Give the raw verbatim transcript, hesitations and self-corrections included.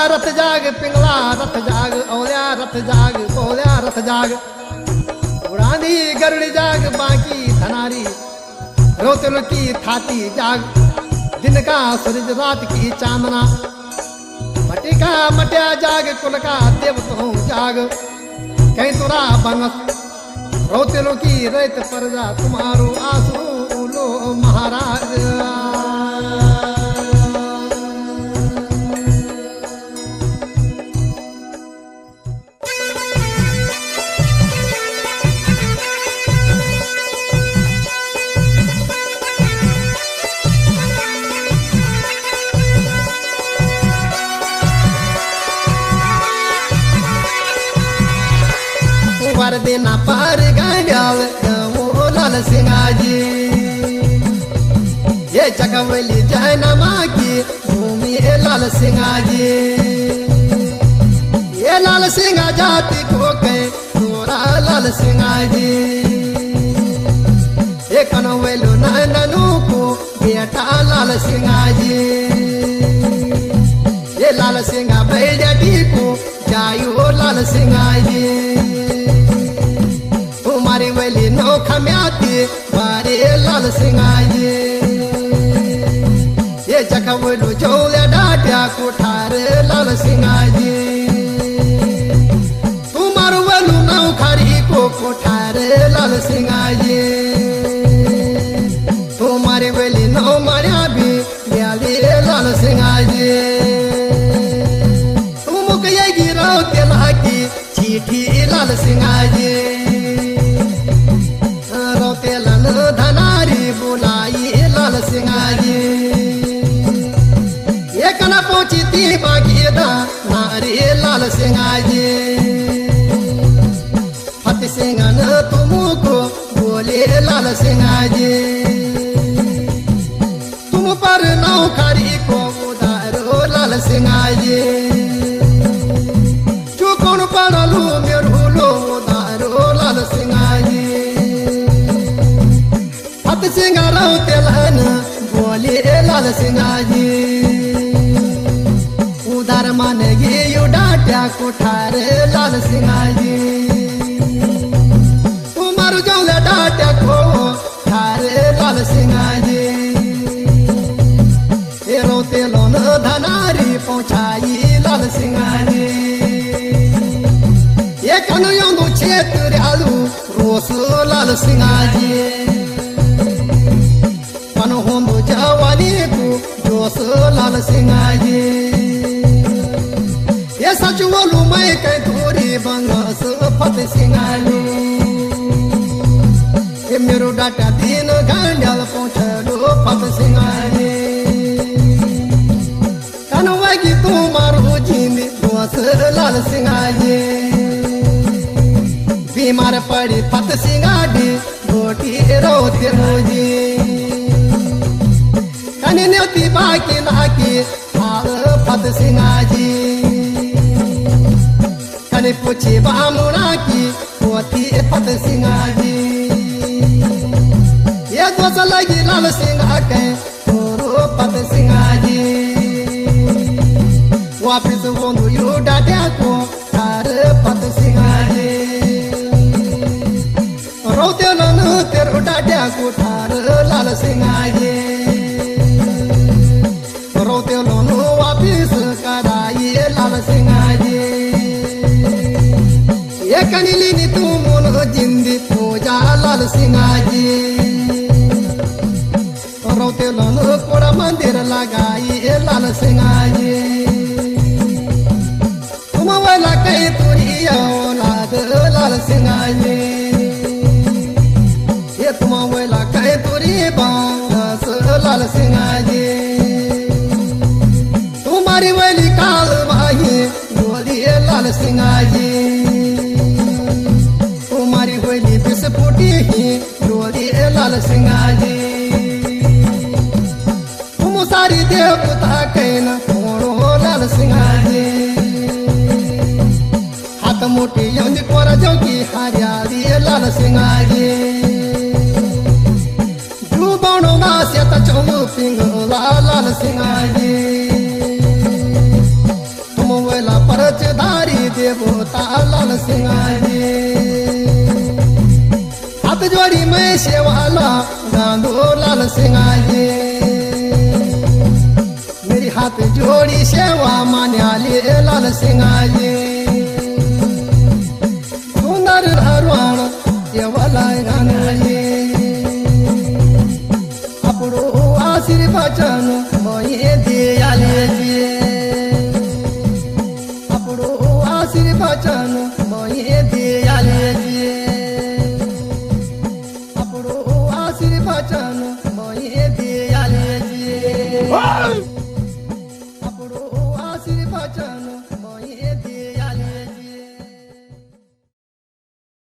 रथ जाग पिंगला रथ जाग औल्या रथ जाग बोल्या रथ जाग उड़ानी गरुड़ जाग बाकी धनारी रोतल की थाती जाग दिन का सूरज रात की चांदना मटिका मटिया जाग कुल का देव तुम जाग कहीं तुरा बंगस रोतलों की रेत परजा तुम्हारो आंसू लो महाराज देना पार गांडाल वो लाल सिंगाजी ये चकवली जाना माँ की भूमि लाल सिंगाजी ये लाल सिंगा जाति को कहे तोरा लाल सिंगाजी ये कनवेलो ननू को बेटा लाल सिंगाजी ये लाल सिंगा बैठी को जायो लाल सिंगाजी तुम्हारी वैली नौखा में आती मारे लाल सिंगाजी ये जखवलू चौले डाटिया कोठारे लाल सिंगाजी तुम्हारू वैलू नौखारी को कोठारे लाल सिंगाजी तुम्हारी वैली नौ मारिया भी ब्याली लाल सिंगाजी तुम कहे गिराओ तेला की चीठी लाल सिंगाजी धनारी बुलाई लाल सिंगाजी ये कना पहुंची थी बाकी दा नारी लाल सिंगाजी फत सिंह न तुमको बोले लाल सिंगाजी तुम पर नौकरी को उधारो लाल सिंगाजी जो कौन पड़लू मेरू लो उधारो लाल सिंगाजी सिंगारो तेलन बोले लाल सिंगाजी उधर मन गे डाटा कोठारे लाल सिंगाजी तुम्हार जौले डाटा को ठारे लाल सिंगाजी तेरो तेलोन धनारी पहुंचाई लाल सिंगाजी ये कनु योंदु क्षेत्र आलू रोस लाल सिंगाजी जवानी को जोश लाल सिंगाजी ये सच बोलू मैं कहीं थोड़ी बंगस फत सिंगाजी ये मेरो डाटा दिन गांडल पहुंचलो फत सिंगाजी कनवागी तुम्हारो जिंद जोश लाल सिंगाजी बीमार पड़ी फत सिंगाजी रोटी रोते रोजी न्योती बाकी नाकी हाल फत सिंगाजी कने पूछे बामुना की पोती फत सिंगाजी ये दोस लगी लाल सिंगा के तोरो फत सिंगाजी वापिस बोंदू यू डाटा को तार फत सिंगाजी रोते लन तेरो डाटा को तार लाल सिंगाजी वापिस कराई लाल सिंगाजी ये कनीली नी तुम जिंदी पूजा लाल सिंगाजी रोते लन कोड़ा मंदिर लगाई लाल सिंगाजी तुम वाला कहीं तुरी औलाद लाल सिंगाजी ये तुम वाला कहीं तुरी बांस लाल सिंगाजी तुम्हारी वैली काल माही बोलिए लाल सिंगाजी तुम्हारी वैली बिस्फुटी ही बोलिए लाल सिंगाजी तुम सारी देवता कहना थोड़ो लाल सिंगाजी हाथ मोटी यंज कोरा जोगी हरियाली लाल सिंगाजी जुबानो मासे तचो पिंगला लाल सिंगाजी देवता लाल सिंगाजी हाथ जोड़ी मैं सेवाला गांधो लाल सिंगाजी मेरी हाथ जोड़ी सेवा मान्याले लाल सिंगाजी सुंदर हरवाण देवाला गानाजी अपड़ो आशीर्वचन मोये दियाले जी अपड़ो आशीर्वचन मोये